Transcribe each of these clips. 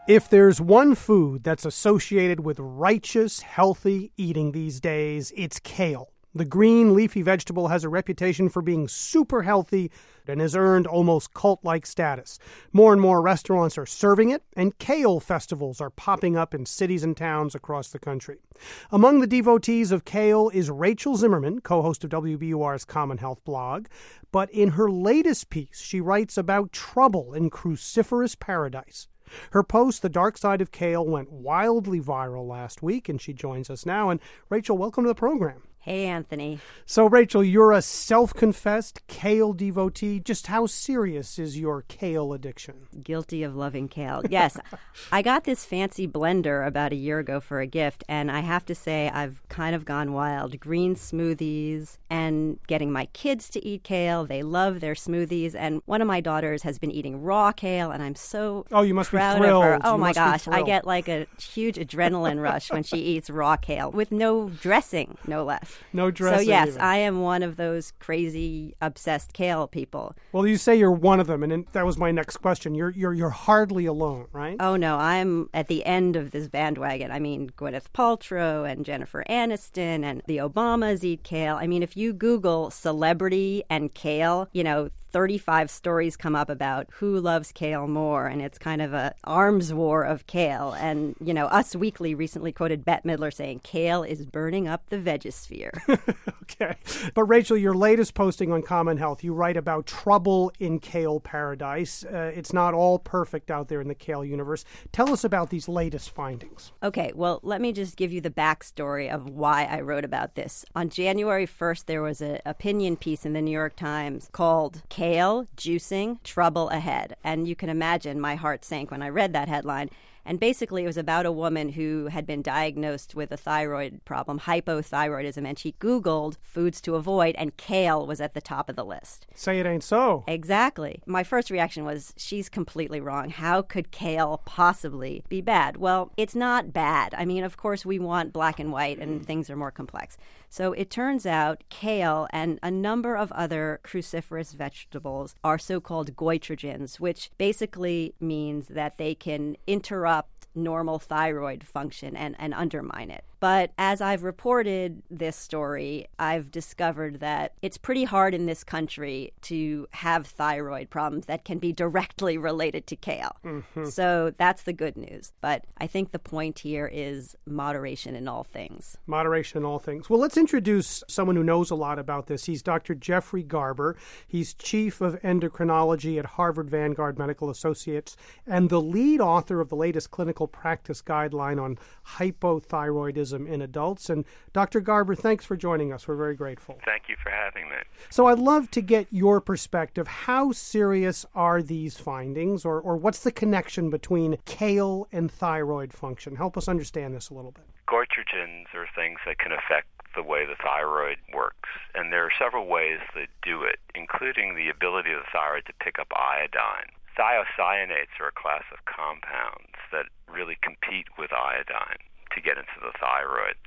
If there's one food that's associated with righteous, healthy eating these days, it's kale. The green, leafy vegetable has a reputation for being super healthy and has earned almost cult-like status. More and more restaurants are serving it, and kale festivals are popping up in cities and towns across the country. Among the devotees of kale is Rachel Zimmerman, co-host of WBUR's Common Health blog. But in her latest piece, she writes about trouble in cruciferous paradise. Her post, The Dark Side of Kale, went wildly viral last week, and she joins us now. And Rachel, welcome to the program. Hey, Anthony. So, Rachel, you're a self-confessed kale devotee. Just how serious is your kale addiction? Guilty of loving kale. Yes. I got this fancy blender about a year ago for a gift, and I have to say I've kind of gone wild. Green smoothies and getting my kids to eat kale. They love their smoothies, and one of my daughters has been eating raw kale, and I'm so you must proud be thrilled. of her. Oh, you my must gosh. be I thrilled. get like a huge adrenaline rush when she eats raw kale with no dressing, no less. No dressing. So, yes, even. I am one of those crazy, obsessed kale people. Well, you say you're one of them, and that was my next question. You're hardly alone, right? Oh, no, I'm at the end of this bandwagon. I mean, Gwyneth Paltrow and Jennifer Aniston and the Obamas eat kale. I mean, if you Google celebrity and kale, 35 stories come up about who loves kale more, and it's kind of a arms war of kale. And, Us Weekly recently quoted Bette Midler saying, kale is burning up the vegosphere. Okay. But Rachel, your latest posting on Common Health, you write about trouble in kale paradise. It's not all perfect out there in the kale universe. Tell us about these latest findings. Okay, well, let me just give you the backstory of why I wrote about this. On January 1st, there was an opinion piece in the New York Times called Kale Juicing, Trouble Ahead. And you can imagine my heart sank when I read that headline. And basically, it was about a woman who had been diagnosed with a thyroid problem, hypothyroidism, and she Googled foods to avoid, and kale was at the top of the list. Say it ain't so. Exactly. My first reaction was, she's completely wrong. How could kale possibly be bad? Well, it's not bad. I mean, of course, we want black and white, and things are more complex. So it turns out kale and a number of other cruciferous vegetables are so-called goitrogens, which basically means that they can interrupt normal thyroid function and undermine it. But as I've reported this story, I've discovered that it's pretty hard in this country to have thyroid problems that can be directly related to kale. Mm-hmm. So that's the good news. But I think the point here is moderation in all things. Moderation in all things. Well, let's introduce someone who knows a lot about this. He's Dr. Jeffrey Garber. He's chief of endocrinology at Harvard Vanguard Medical Associates and the lead author of the latest clinical practice guideline on hypothyroidism in adults. And Dr. Garber, thanks for joining us. We're very grateful. Thank you for having me. So I'd love to get your perspective. How serious are these findings, or what's the connection between kale and thyroid function? Help us understand this a little bit. Goitrogens are things that can affect the way the thyroid works, and there are several ways that do it, including the ability of the thyroid to pick up iodine. Thiocyanates are a class of compounds that really compete with iodine to get into the thyroid.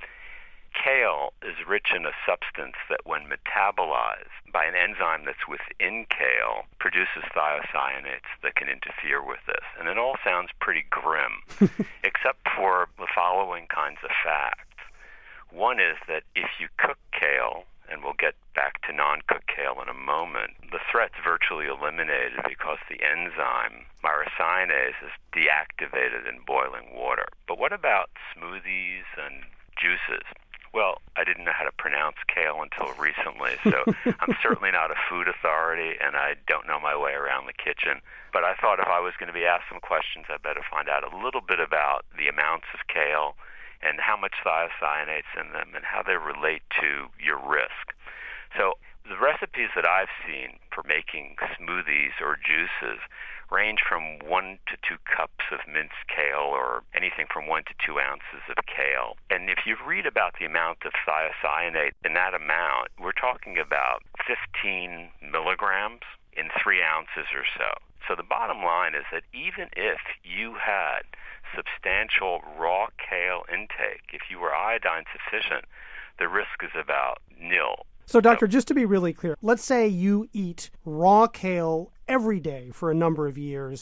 Kale is rich in a substance that, when metabolized by an enzyme that's within kale, produces thiocyanates that can interfere with this. And it all sounds pretty grim, except for the following kinds of facts. One is that if you cook kale, and we'll get back to non-cooked kale in a moment, the threat's virtually eliminated because the enzyme myrosinase is deactivated in boiling water. But what about smoothies and juices? Well, I didn't know how to pronounce kale until recently, so I'm certainly not a food authority, and I don't know my way around the kitchen. But I thought if I was going to be asked some questions, I'd better find out a little bit about the amounts of kale and how much thiocyanates in them and how they relate to your risk. So the recipes that I've seen for making smoothies or juices range from 1 to 2 cups of minced kale, or anything from 1 to 2 ounces of kale. And if you read about the amount of thiocyanate in that amount, we're talking about 15 milligrams in 3 ounces or so. So the bottom line is that even if you had substantial raw kale intake, if you were iodine sufficient, the risk is about nil. So, Doctor, just to be really clear, let's say you eat raw kale every day for a number of years.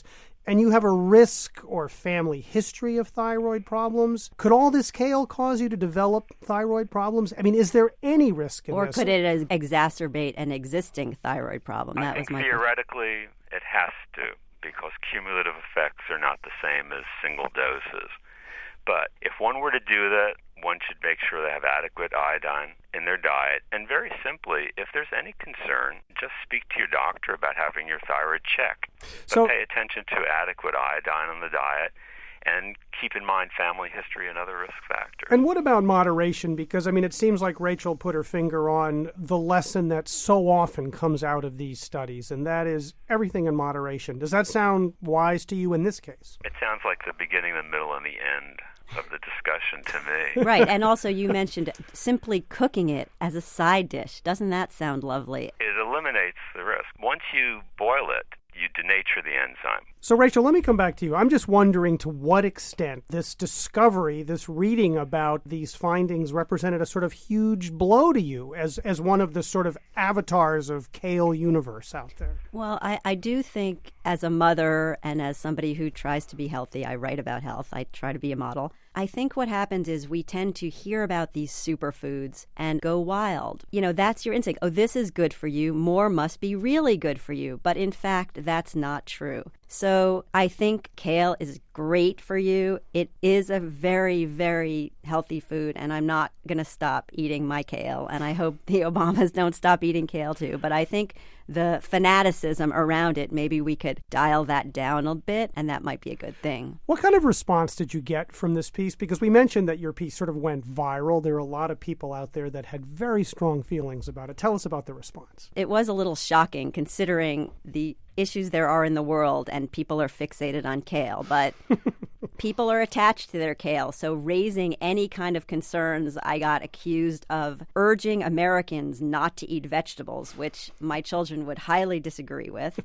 and you have a risk or family history of thyroid problems, could all this kale cause you to develop thyroid problems? I mean, is there any risk in or this? Or could it exacerbate an existing thyroid problem? I think theoretically it has to, because cumulative effects are not the same as single doses. But if one were to do that, one should make sure they have adequate iodine in their diet. And very simply, if there's any concern, just speak to your doctor about having your thyroid checked. But pay attention to adequate iodine in the diet, and keep in mind family history and other risk factors. And what about moderation? Because, I mean, it seems like Rachel put her finger on the lesson that so often comes out of these studies, and that is everything in moderation. Does that sound wise to you in this case? It sounds like the beginning, the middle, and the end of the discussion to me. Right, and also you mentioned simply cooking it as a side dish. Doesn't that sound lovely? It eliminates the risk. Once you boil it, you denature the enzyme. So, Rachel, let me come back to you. I'm just wondering to what extent this discovery, this reading about these findings represented a sort of huge blow to you as one of the sort of avatars of kale universe out there. Well, I do think as a mother and as somebody who tries to be healthy, I write about health, I try to be a model. I think what happens is we tend to hear about these superfoods and go wild. You know, that's your instinct. Oh, this is good for you. More must be really good for you. But in fact, that's not true. So I think kale is great for you. It is a very, very healthy food, and I'm not going to stop eating my kale. And I hope the Obamas don't stop eating kale too. But I think the fanaticism around it, maybe we could dial that down a bit, and that might be a good thing. What kind of response did you get from this piece? Because we mentioned that your piece sort of went viral. There are a lot of people out there that had very strong feelings about it. Tell us about the response. It was a little shocking considering the issues there are in the world, and people are fixated on kale, but people are attached to their kale. So raising any kind of concerns, I got accused of urging Americans not to eat vegetables, which my children would highly disagree with.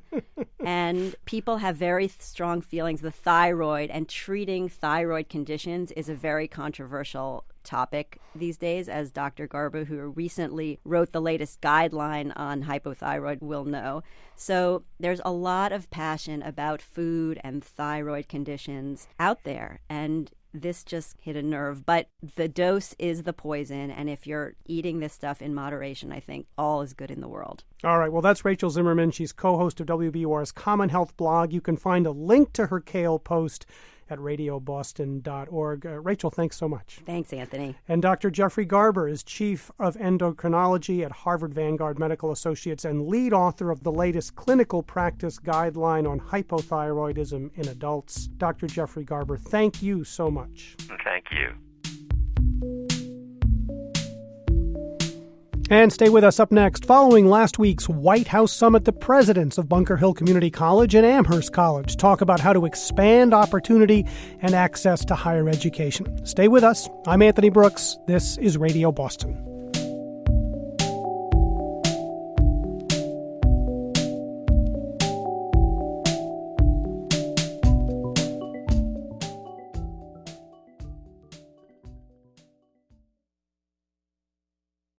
And people have very strong feelings. The thyroid and treating thyroid conditions is a very controversial topic these days, as Dr. Garber, who recently wrote the latest guideline on hypothyroid, will know. So there's a lot of passion about food and thyroid conditions out there, and this just hit a nerve. But the dose is the poison, and if you're eating this stuff in moderation, I think all is good in the world. All right, well, that's Rachel Zimmerman. She's co-host of WBUR's Common Health blog. You can find a link to her kale post at radioboston.org. Rachel, thanks so much. Thanks, Anthony. And Dr. Jeffrey Garber is Chief of Endocrinology at Harvard Vanguard Medical Associates and lead author of the latest clinical practice guideline on hypothyroidism in adults. Dr. Jeffrey Garber, thank you so much. Thank you. And stay with us. Up next, following last week's White House summit, the presidents of Bunker Hill Community College and Amherst College talk about how to expand opportunity and access to higher education. Stay with us. I'm Anthony Brooks. This is Radio Boston.